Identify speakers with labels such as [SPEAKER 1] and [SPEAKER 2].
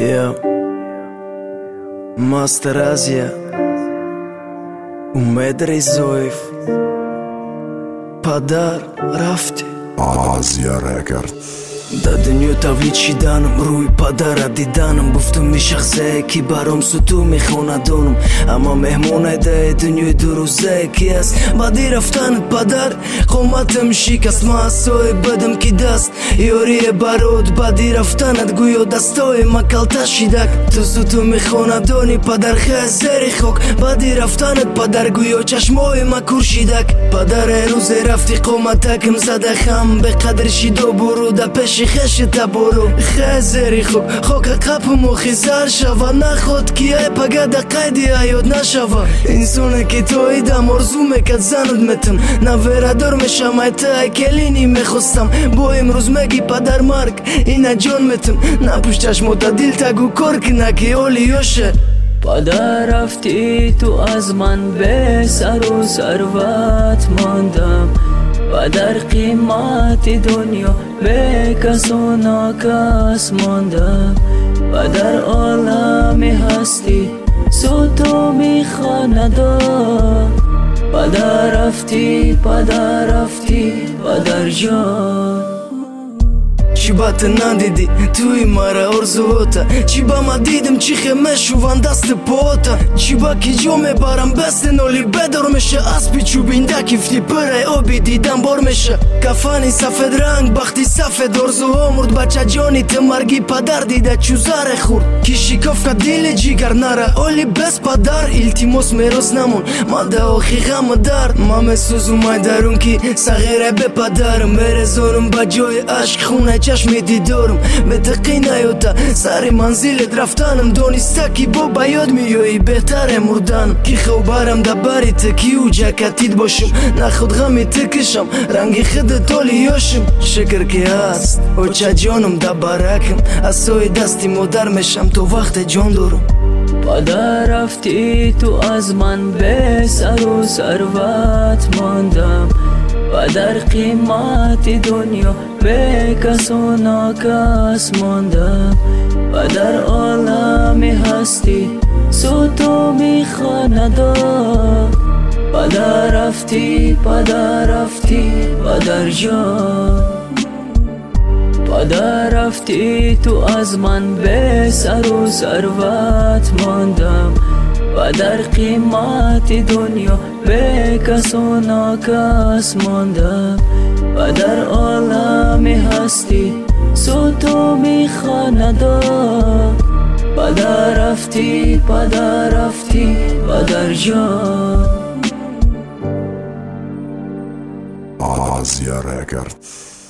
[SPEAKER 1] Yeah. Master Azia Умед Ризоев Падар рафти
[SPEAKER 2] Азия Рекорд
[SPEAKER 1] Да дунюта вличиданам рӯи падара диданам гуфтум мишахзае ки баром суту мехонадонам аммо меҳмонайдаe дунёи дурӯзае ки аст баъди рафтанат падар қоматам шикаст ма асое бадам ки даст ёрие барот баъди рафтанат гӯё дастое ма калташидак ту суту мехонадони падар хай зери хок баъди рафтанат падар гӯё чашмои ма куршидак падаре рӯзе рафти қоматакам зада хам беқадри шидо буруда пеши خشت برو خزری خوب خوک قپمو خیزر شوا نخود کیه پگد قیدی ایود نشوا انسونه که تویدم ارزو میکد زند متم نویردار میشم ایتا کلینی میخواستم با امروز مگی پدر مرگ اینا جان متم نپوشتش موتا دیل تگو کار کنه که اولیوشه
[SPEAKER 3] پدر رفتی تو از من به سر و ثروت ماندم و در قیمت دنیا به کس و ناکس ماندم و در عالم هستی صوتو میخواندم پدر رفتی پدر جان
[SPEAKER 1] چی با تو ندیدی توی مرا ارزوتا چی با ما دیدم چی خمه شوان دست پاتا چی با کی جو میبارم بست نولی بدار میشه اسبی چوبینده کیفتی پره آبی دیدم بار میشه کفانی سفید رنگ بختی سفید ارزوها مرد بچه جانی تمرگی پدر دیده چوزار خورد کی شکاف که دیل جیگر نره اولی بس پدر التیموس میروز نمون ماده آخی غم درد ما مسوزو مای درون کی صغیره به پدرم میرزارم با جای عشق خونه چشمی دیدارم متقی نیوتا سر منزلت رفتنم دانسته کی با بیاد میایی بهتره مردن کی خوبارم دبری تکی و جکتید باشم نخود غمی تکشم رنگی خود تولیاشم شکر که هست و چه جانم دبرکم از سوی دستی مادر میشم تو وقت جان دارم
[SPEAKER 3] پدر رفتی تو از من به سر و ثروت ماندم و در قیمت دنیا به کس و ناکس ماندم و در عالم هستی صوتو میخواندم پدر رفتی پدر جان پدر رفتی تو از من به سر و ثروت ماندم و در قیمت دنیا به کس و ناکس ماندم و در عالم هستی صوتو میخواندم پدر رفتی پدر جان
[SPEAKER 2] Азия Рекорд